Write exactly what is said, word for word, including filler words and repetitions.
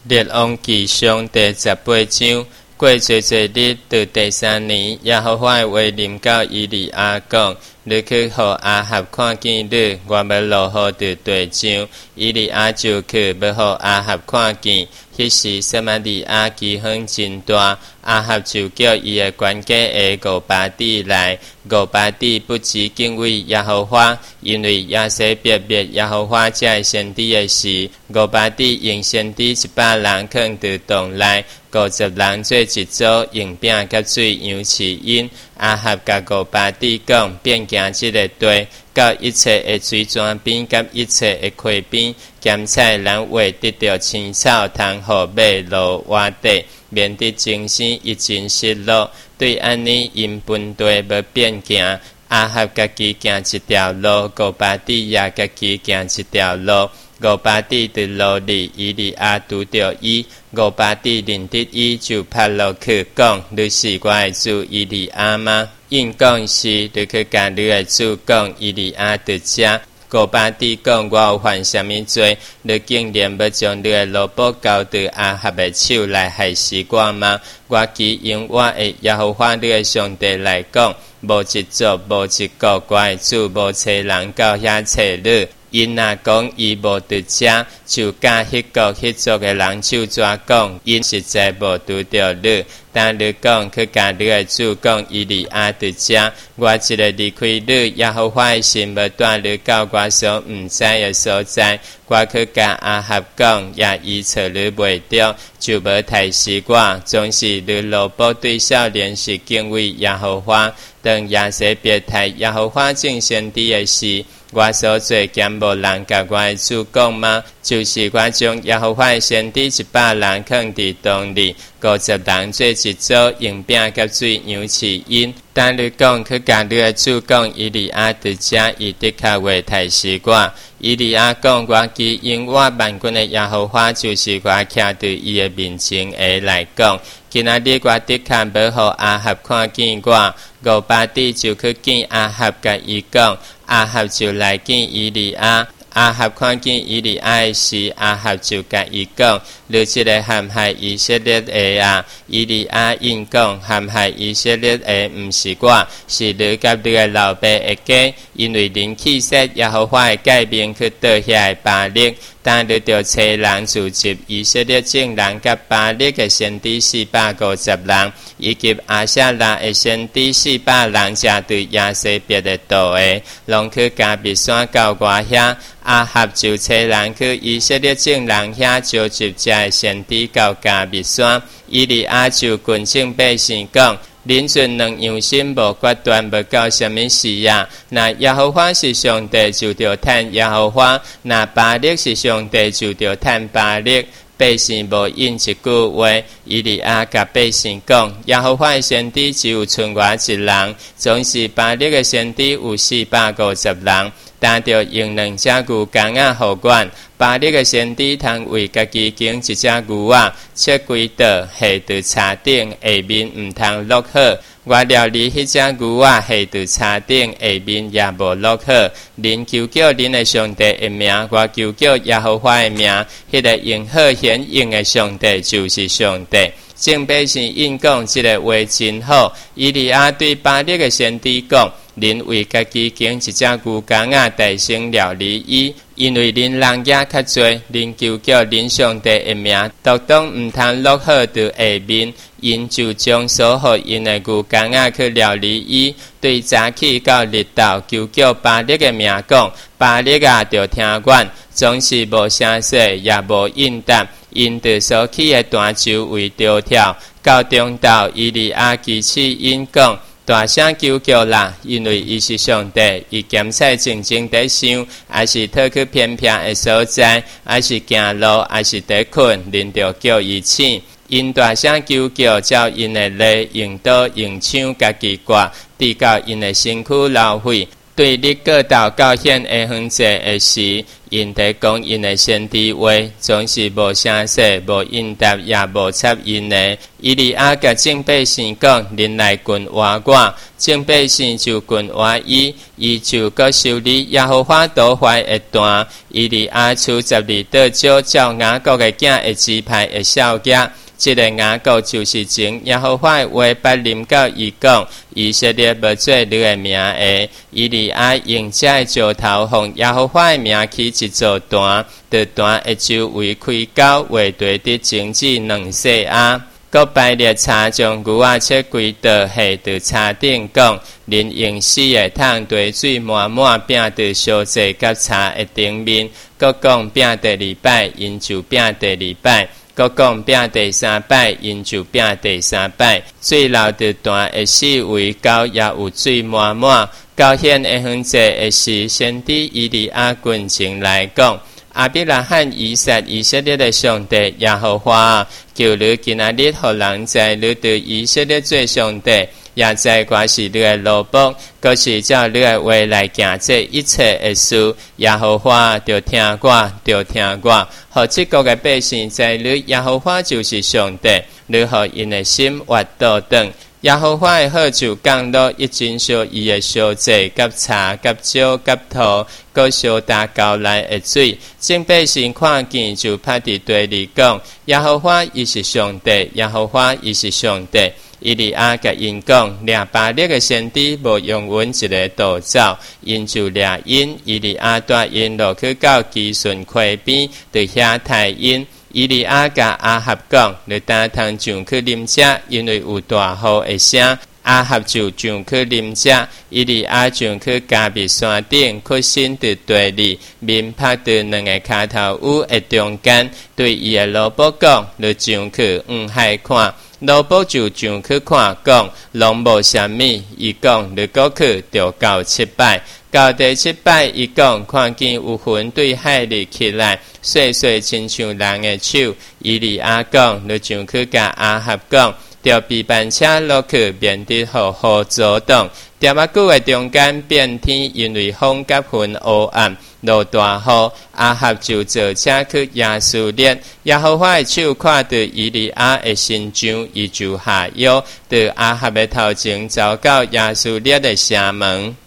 列王记上第十八章，过侪侪日，到第三年，耶和华的话临到以利亚讲：你去互阿哈看见你，我要落雨在地上。以利亚就去，要互阿哈看见。迄时撒玛利亚饥荒真大，阿哈就叫伊的管家的五巴底来。五巴底不知敬畏耶和华，因为亚西别灭耶和华遮先知的时，五巴底用先知一百人放伫洞内，五十人做一组，用饼甲水扬起因。阿哈甲五巴底讲，便行即个地，到一切的水泉边，甲一切的溪边，咸菜兰话得到青草，通互马落洼地，免得精神一真失落。对安尼，因分地要变行。阿哈家己行一条路，五巴底也家己行一条路。五巴底伫路里，以利亚拄着伊，五巴底认得伊，就拍落去讲：你是我的主以利亚吗？因讲是，你去甲你的主讲，以利亚伫遮。五巴底讲：我有犯什么罪？你竟然要将你的萝卜交伫阿哈的手来害死我吗？我既用我的耶和华你的上帝来讲，无一族无一国，我的主无找人到遐找你。因若讲伊无伫遮，就甲迄国迄族的人手抓讲，因实在无拄着你。但你讲去甲你的主讲，以利亚伫遮，我一个离开你，耶和华的心要带你到我所毋知的所在。我去甲阿哈讲，也伊找你袂着，就无杀死我。总是你罗卜对少年是敬畏耶和华，当亚西别太耶和华正先知的事。我所做兼无人甲我的主讲吗？就是我将耶和华的先知一百人放伫洞里，五十人做一组，用饼甲水扬起因。但你讲去甲你的主讲，以利亚伫遮，伊的确袂杀死我。以利亚讲：我既因我万军的耶和华，就是我徛伫伊的面前下来讲。今仔日我的确要互阿哈看见我。五巴底就去见阿哈，甲伊讲。阿哈就来见以利亚。阿哈看见以利亚的时，阿哈就甲伊讲：你这个陷害以色列的啊！以利亚应讲：陷害以色列的毋是我，是你甲你的老爸的家，因为恁气色耶和华的改变去倒遐的巴力。但你着找人聚集以色列众人甲巴力的先知四百五十人，以及阿舍拉的先知四百人，才对亚西别的道的，拢去加别山到我遐。阿哈就找人去以色列众人遐召集遮的先知到加别山。以利亚就群众百姓讲：恁阵两样心无决断，要到什么时啊？那耶和华是上帝，就着趁耶和华；那巴力是上帝，就着趁巴力。百姓无应一句话。以利亚甲百姓讲：耶和华的先知只有剩我一人，总是巴力的先知有四百五十人。但着用两只牛公仔互阮，巴力的先知通为家己拣一只牛仔，切规道下伫柴顶，下面毋通落雨。我料理迄只牛仔下伫柴顶，下面也无落雨。恁求叫恁的上帝的名，我求叫耶和华的名。迄个用好显应的上帝就是上帝。正百姓应讲即个话真好。以利亚对巴力的先知讲：恁为家己拣一只牛公仔，大声料理伊，因为恁人也较侪，恁求叫恁上帝的名，独当毋通落雨伫下面，因就将所互因的牛公仔去料理伊。对早起到日头，求叫巴力的名讲：巴力啊，着听阮，总是无声息，也无应答。因着所起的大树为着跳，到中昼，以利亚举起因讲：大声求叫啦！因为伊是上帝，伊检测静静地想，还是退去偏僻的所在，还是行路，还是在困，恁着叫伊醒。因大声求叫，照因的例，用刀用枪家己割，直到因的身躯流血。 对你各道教显的方式的时，因在讲因的先知话，总是无声息、无应答，也无插因的。伊利亚甲众百姓讲：恁来群活我，众百姓就群活伊，伊就搁修理耶和华祷怀的段。伊利亚出十二道招，照雅各的囝的支派的少爷。这个雅各就是前耶和华的话捌临到伊讲，以色列无做你的名的。伊利亚用这个石头，奉耶和华的名起一座坛，这坛的周围开高，画地的整治两世啊。搁排列茶将牛仔切规道下伫茶顶讲，恁用死的桶兑水满满饼伫烧祭甲茶的顶面。搁讲饼第二摆，因就饼第二摆。搁讲饼第三摆，因就饼第三摆。水流伫断的四围高，也有水满满。高显的方式的是先知以利亚群情来讲。阿比拉罕、以撒、以色列的上帝耶和华，求你今仔日互人知你对以色列做上帝，也知我是你的奴仆，搁是照你的话来行这一切的事。耶和华就听我，就听我，互这国的百姓知你耶和华就是上帝，你互因的心活倒转。耶和华的好处降落，一真烧伊的烧祭、甲茶、甲酒、甲土，搁烧大高来的水。众百姓看见就拍伫地里讲：耶和华伊是上帝，耶和华伊是上帝。伊利亚甲因讲：掠巴力的先知无用阮一个道走，因就掠因。伊利亚带因落去到基顺溪边，伫遐杀因。伊利亚甲阿合讲：你当通上去啉食，因为有大雨的声。阿合就上去啉食。伊利亚上去加密山顶，屈身伫地里，面拍伫两个骹头屋的中间，对伊的老婆讲：你上去唔害看。老婆就上去看，讲拢无啥物。伊讲：你过去就到七摆。到第七摆，伊讲看见有云对海里起来，细细亲像人的手。伊利亚讲：你上去甲阿合讲，调比班车落去，免得互雨阻挡。条目句的中间变天，因为风甲云黑暗，落大雨。阿合就坐车去亚述列，耶和华的手看到以利亚的身上，伊就下药，在阿合的头前走到亚述列的城门。